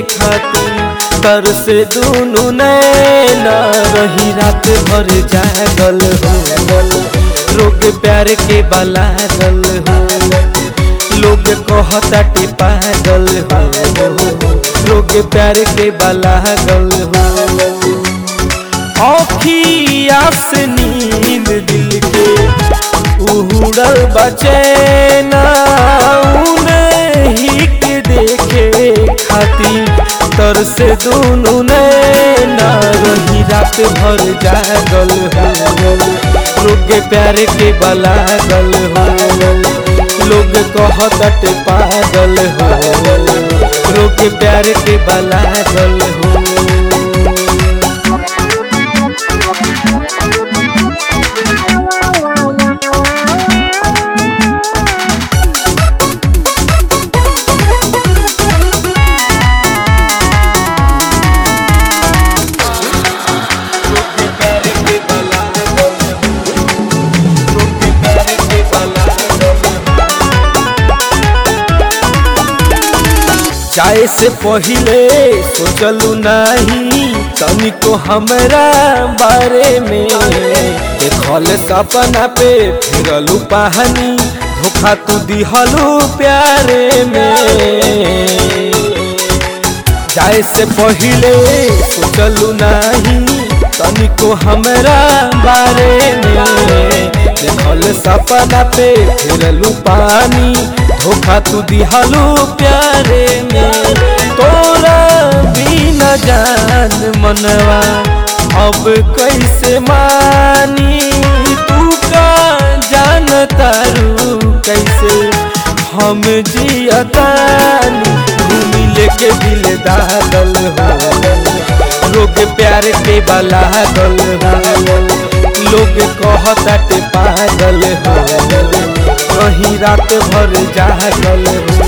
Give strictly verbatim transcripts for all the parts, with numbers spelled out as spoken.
खातिर तर से दुनु नैना रही रात भर जागल हो। रोग प्यार के बलागल हो, लोग कहताटे पागल हो। रोग प्यार के बलागल हो, आँखिया से नींद दिल के उड़ल बचैना उन्हीं के देखे खातिर तर से दुनु नैना रही रात भर जागल हो। रोग प्यार के बलागल हो, लोग कहताटे पागल हो। रोग प्यार के बलागल हो। जाए से पहिले सोचलू नहीं तनिको हमरा बारे में। देखल सपना पे फिरलू पानी, धोखा तू दिहलू प्यारे में। जाए से पहिले सोचलू नहीं तनिको हमरा बारे में। देखल सपना पे फिरलू पानी, धोखा तू दिहलू प्यारे में। तोरा बिना जान मनवा अब कैसे मानी, तू का जान तारू कैसे हम जियतानी। घूमी लेके दिल दागल हो, रोग प्यार के बलागल हो। लोग कहताटे पागल हो, रही रात भर जागल हो।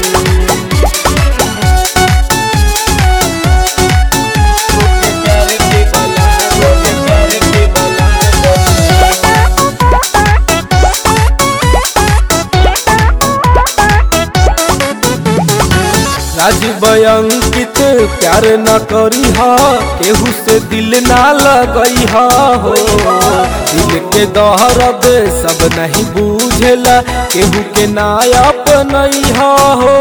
राजीव अंकित प्यार न करी हा, केहू से दिल ना लगई हा हो। दिल के दर्द सब नहीं बुझेला, केहू के ना अपनई हा हो।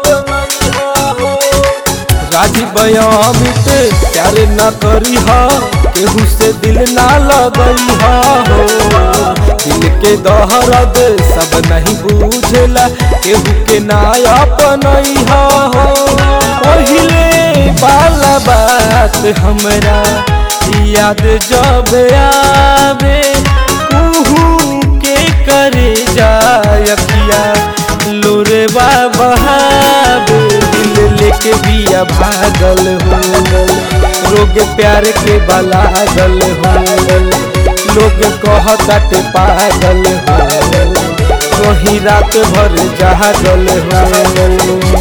राजीव अमित प्यार न करी हा, केहू से दिल ना लगई हा हो। दिल के दर्द सब नहीं बुझेला, केहू के ना अपनई हा हो। पहिले वाला बात हमरा याद जब आवे, कुहू के करे जायकिया लोरेवा बहावे। दिल लेके बिया भागल हो, रोग प्यार के बलागल हो। लोग कहताटे पागल हो, वही रात भर जागल हो।